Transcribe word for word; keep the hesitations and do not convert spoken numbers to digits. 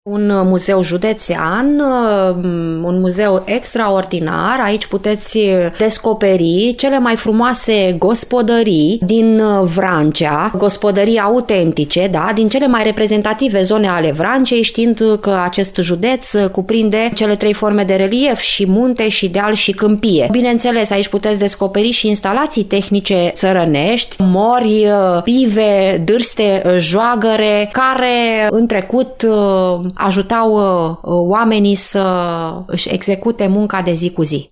Un muzeu județean, un muzeu extraordinar. Aici puteți descoperi cele mai frumoase gospodării din Vrancea, gospodării autentice, da, din cele mai reprezentative zone ale Vrancei, știind că acest județ cuprinde cele trei forme de relief, și munte, și deal, și câmpie. Bineînțeles, aici puteți descoperi și instalații tehnice țărănești, mori, pive, dârste, joagăre, care în trecut ajutau oamenii să își execute munca de zi cu zi.